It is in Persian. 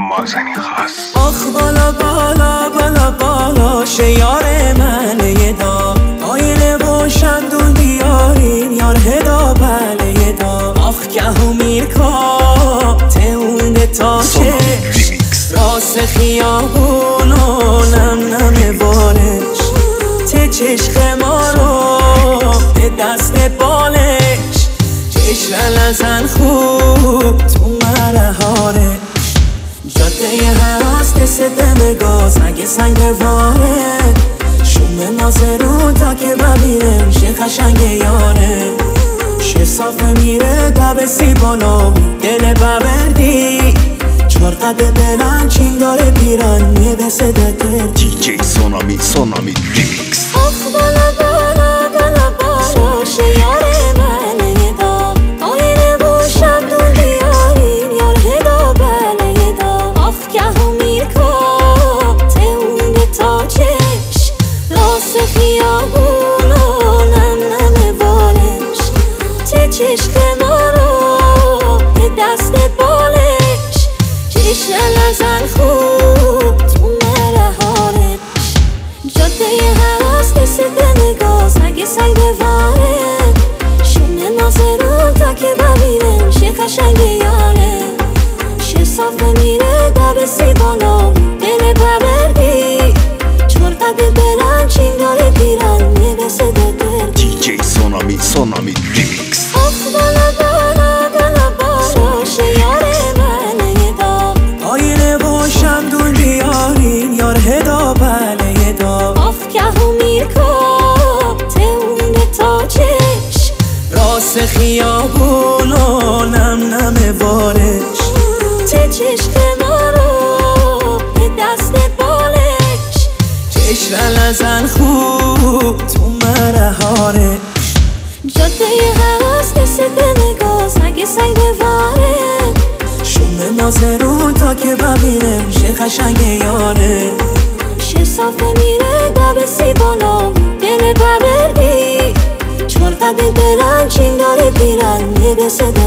مازنی خاص. آخ بالا بالا بالا بالا شیار من یدا آینه و شندون بیارین یار هدا بله یدا آخ که میرکا تونه تا چش راست خیابون و نم بالش ته چشق ما رو به دست بالش چشم لزن خوب تو مرهاره جاده هراست دم گاز اگه سنگ واره شوم نازرون تا که ببینم شه خشنگ یاره شه صافه میره دبسی بالا دل ببردی چهار قده بلند چین داره پیرن میبسه دل دی جی سونامی ریمیکس. آخ بالا بالا بالا بالا شیار من یدا آینه و شمدون بیارین یار هدا بله یدا آخ که میرکا تونه تا چش راست خیابون و نم بالش ته چشق ما رو به دست بالش چشم لزن خوب تو مرهارش جاده هراست دم گاز اگه سنگ بواره شونه نازرون تا که ببینم شه خشنگ یاره شه صافه میره دبسی بالا دل ببردی چهار قده بلند چین داره پیرن میبسه دل دی جی سونامی ریمیکس. آخ بالا بالا بالا بالا شیار من یدا آینه و شمدون بیارین یار هدا بله یدا آخ که میرکا تونه تا چش راست خیابون و نم بالش ته چشق ما رو به دست بالش چشم لزن خوب تو مرهارش جاده هراست دم گاز اگه سنگ بواره شوم نازرون تا که ببینم شه خشنگ یاره شه صافه میره دبسی بالا دل ببردی چهار قده بلند چین داره پیرن میبسه